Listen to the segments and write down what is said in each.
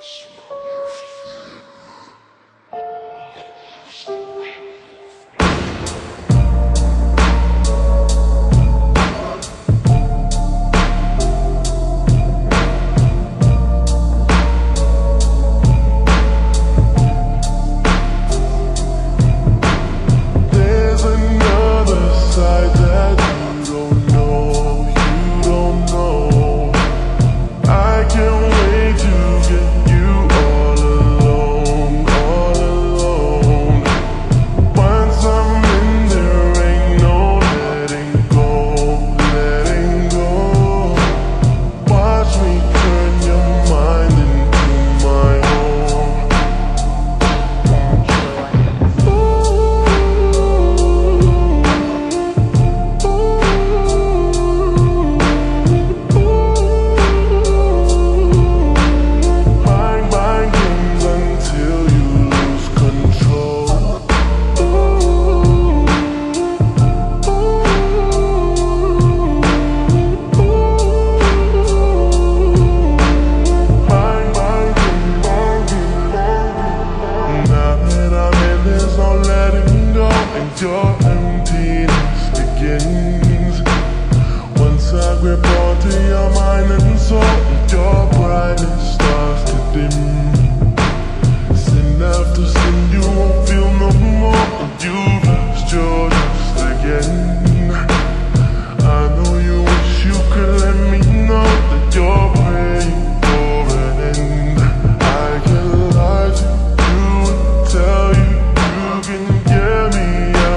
Your emptiness begins once I grip onto your mind and soul. Your brightness starts to dim. Sin after sin, you won't feel no more. You've lost your trust again. I know you wish you could let me know that you're praying for an end. I can lie to you and tell you you can get me.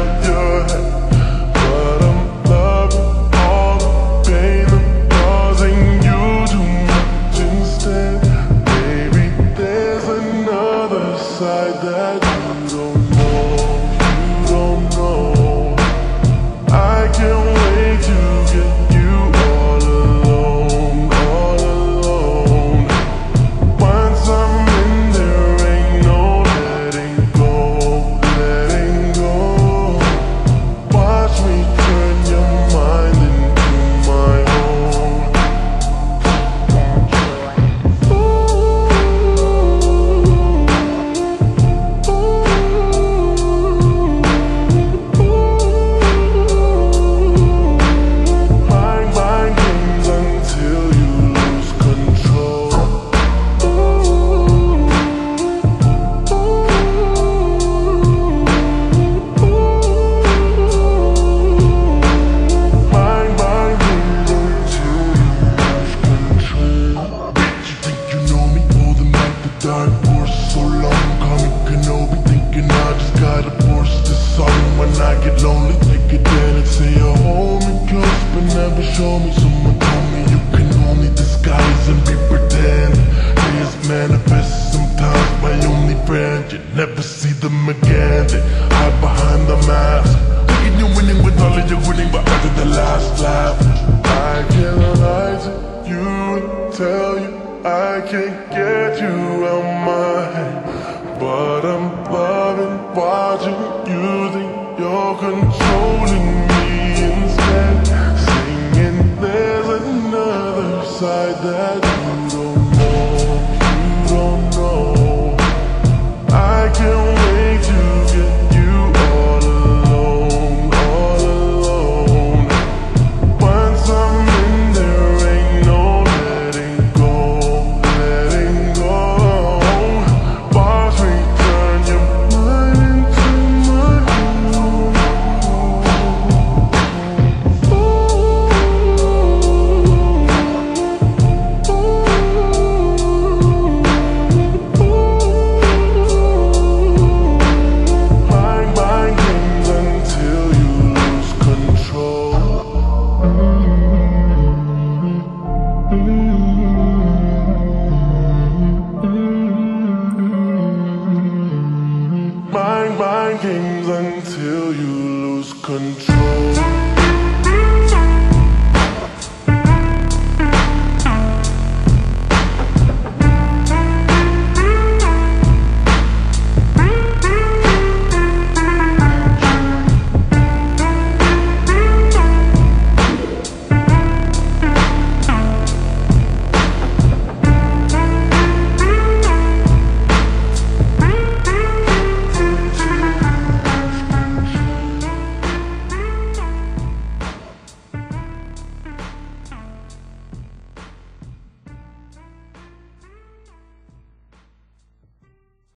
Side that you don't know. I can't wait to get you all alone. Once I'm in there, ain't no letting go. Watch me turn your mind into my own. Dark horse, so long coming, Kenobi, thinking I just gotta force this song. When I get lonely, take it in and say you're hold me close, but never show me. Someone told me you can only disguise and be pretend. They just manifest sometimes, my only friend. You never see them again, they hide behind the mask, thinking you're winning with all of your winning, but after the last laugh. I can't lie to you and tell you I can't get you out my head, but I'm loving watching you think you're controlling me instead. Singing there's another side that you don't know. I can't wait to get you all alone. Once I'm in there, ain't no letting go. Watch me turn your mind into my own. Mind games until you lose control. Mind games until you lose control.